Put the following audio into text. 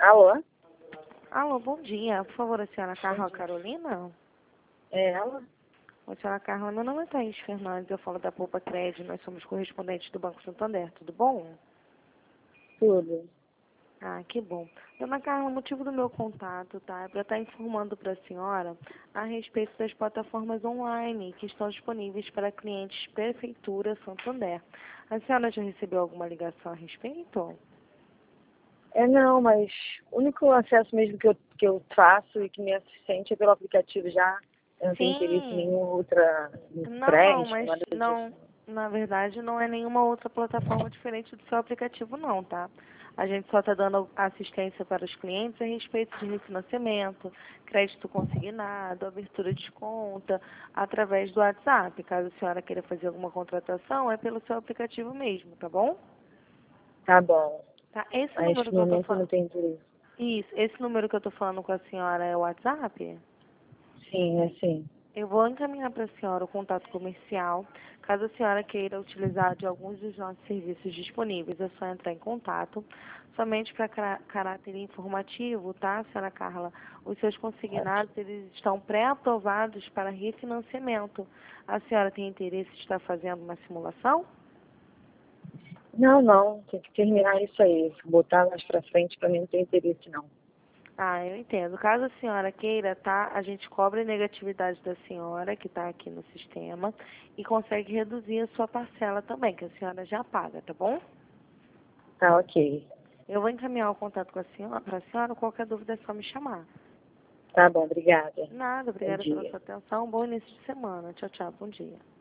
Alô? Alô, bom dia. Por favor, a senhora Carla Carolina? É ela? Oi, senhora Carla, meu nome é Thaís Fernandes, eu falo da Poupa Crédito, nós somos correspondentes do Banco Santander, tudo bom? Tudo. Ah, que bom. Dona Carla, o motivo do meu contato, tá, é para estar informando para a senhora a respeito das plataformas online que estão disponíveis para clientes Prefeitura Santander. A senhora já recebeu alguma ligação a respeito? Não, mas o único acesso mesmo que eu faço e que me é suficiente é pelo aplicativo já. Eu não tenho interesse em Sim. nenhuma outra Não, empréstimo, mas nada não, disso. na verdade não é nenhuma outra plataforma diferente do seu aplicativo não, tá? A gente só está dando assistência para os clientes a respeito de refinanciamento, crédito consignado, abertura de conta, através do WhatsApp. Caso a senhora queira fazer alguma contratação, é pelo seu aplicativo mesmo, tá bom? Tá bom. Tá? Esse Mas número que no eu tô momento eu não falando. tenho interesse. Isso, esse número que eu tô falando com a senhora é o WhatsApp? Sim, assim. Eu vou encaminhar para a senhora o contato comercial. Caso a senhora queira utilizar de alguns dos nossos serviços disponíveis, é só entrar em contato. Somente para caráter informativo, tá, senhora Carla? Os seus consignados, eles estão pré-aprovados para refinanciamento. A senhora tem interesse em estar fazendo uma simulação? Não, não. Tem que terminar isso aí. Botar mais pra frente, pra mim não tem interesse, não. Ah, eu entendo. Caso a senhora queira, tá? A gente cobra a negatividade da senhora, que está aqui no sistema, e consegue reduzir a sua parcela também, que a senhora já paga, tá bom? Tá, ok. Eu vou encaminhar o contato com a senhora, para a senhora, qualquer dúvida é só me chamar. Tá bom, obrigada. Nada, Bom obrigada pela dia. sua atenção. Bom início de semana. Tchau, tchau. Bom dia.